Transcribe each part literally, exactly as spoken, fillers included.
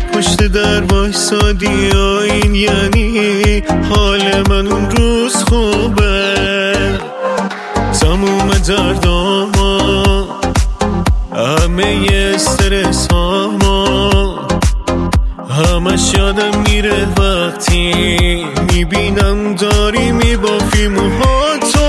پشت در وایسادی و این یعنی حال من اون روز خوبه. تموم درداما همه استرس هاما همش یادم میره وقتی میبینم داری میبافی موهاتو.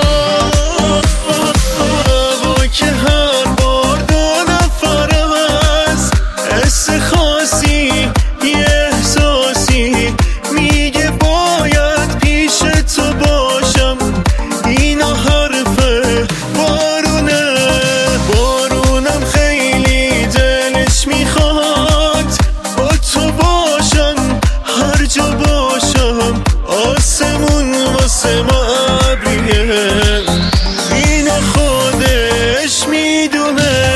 هوا که هر بار دو نفرم از حس خاصی یه احساسی میگه باید پیش تو باشم. اینا حرفه بارونه بارونم خیلی دلش میخواد با تو باشم هر جا باشم. آسمون واسه ما ابریه اینو خودش میدونه.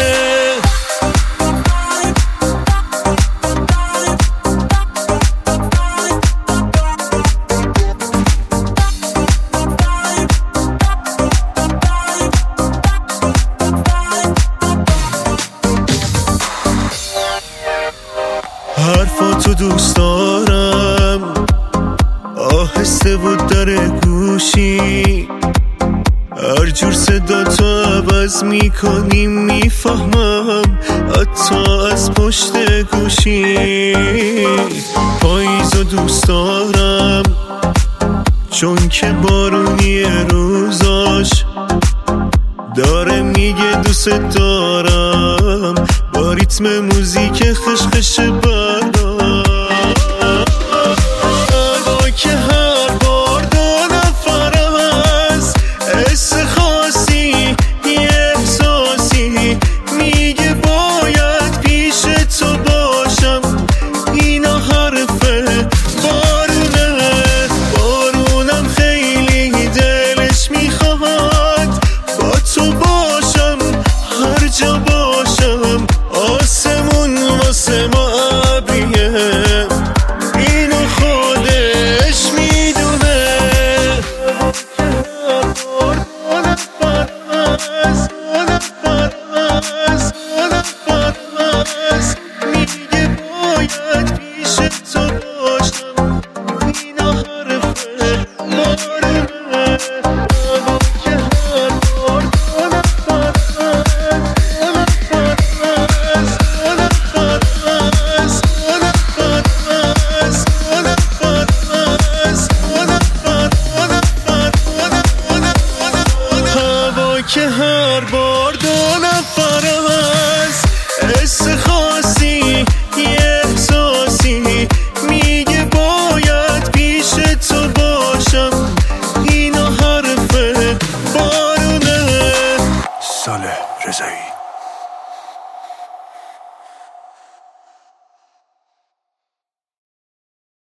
حرفاتو دوست دارم آهسته بود در گوشی هر جور صدا تو عوض میکنی میفهمم حتی از پشت گوشی. پاییزو دوست دارم چون که بارونی روزاش داره میگه دوست دارم با ریتم موزیک خشخش برا. هوا که هر بار دو نفرم از حس خاصی یه احساسی میگه باید پیش تو باشم. اینا حرفه بارونه بارونم خیلی دلش میخواد با تو باشم هر جا باشم. آسمون واسه ما ابریه اینو خودش میدونه. میگه باید